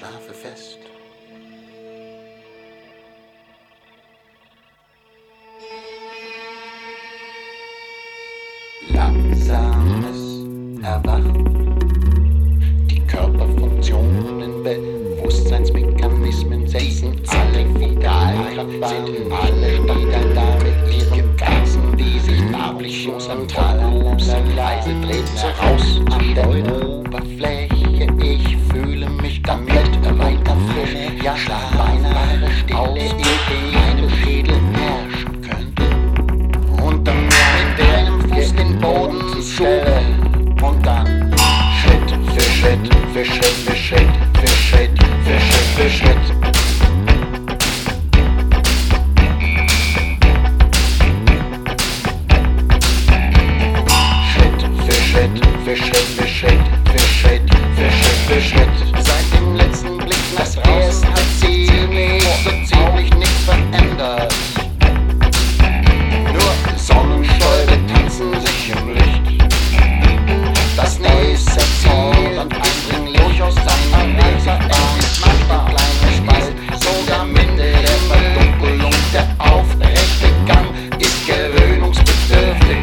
schlafe fest. Langsames Erwachen, die Körperfunktionen, Bewusstseinsmechanismen setzen alle wieder, sind alle wieder da mit ihren Ganzen, die sich nabelschluss am Thalamus leise dreht sich raus an der Oberfläche. Ich fühle mich komplett weiter frisch, ja beinahe Stille in meinem Schädel herrschen könnte. Unter mir mit deinem Fuß den Boden stelle und dann Schritt für Schritt, für Schritt, für Schritt, für Schritt, für Schritt, für Schritt. Schritt für Schritt, für Schritt, für Schritt, für Schritt, für Schritt, für Schritt. Seit dem letzten Blick nach draußen hat ziemlich nichts verändert. Nur Sonnenstäube tanzen sich im Licht. Das nächste Ziel und eindringlich aus seiner Leser ist manchmal kleine Spalt. Sogar Mitte der Verdunkelung, der aufrechte Gang ist gewöhnungsbedürftig.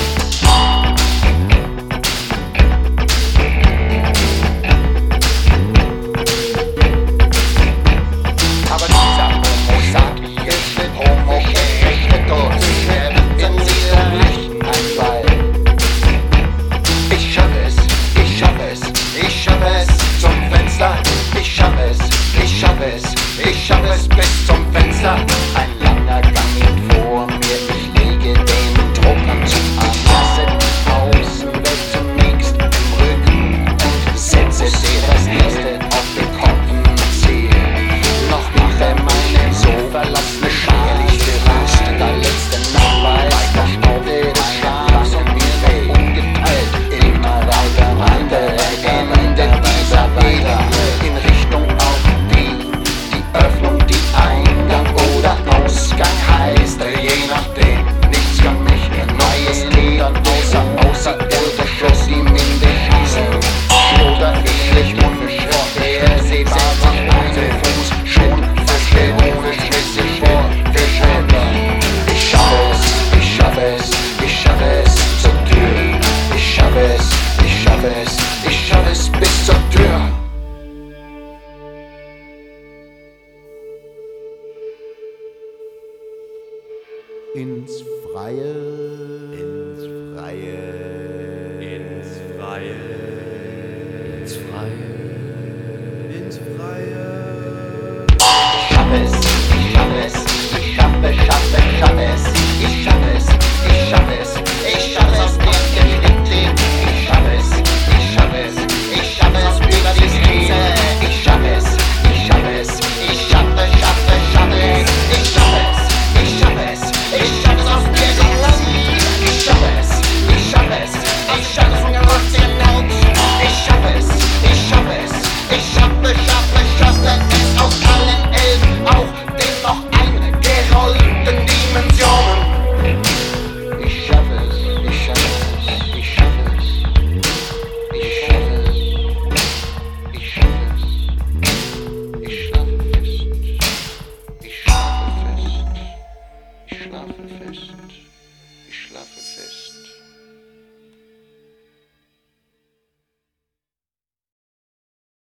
Aber dieser Homo sapiens mit Homo erectus wird in dieser rechten Einfall. Ich schaffe es, ich schaffe es, ich schaffe es zum Fenster. Ich schaffe es, ich schaffe es, ich schaffe es bis zum Fenster. Ein langer Gang liegt vor mir, ich lege den Druckanzug an. Lasse die Außenwelt zunächst im Rücken und setze dir das nächste auf den Kopf. Ziel. Noch mache meinen so verlassene schwerlich gerüst. Der letzte Nachweis verstaubte des Schlafs und mir wird umgeteilt. Immer weiter, weiter, Ende dieser Wege in Richtung auf die Öffnung, die Eingang oder Ausgang heißt. Je nachdem, nichts kann mich Neues ledern, außer Schluss, die Minde schießen. Oder ich schlicht unvorhersehbar sich einen Fuß schon verstehe, ohne Schritte vor Verschwender. Ich schaffe es, ich schaffe es, ich schaffe es zur Tür. Ich schaffe es, ich schaffe es, ich schaffe es bis zur Tür. Ins Freie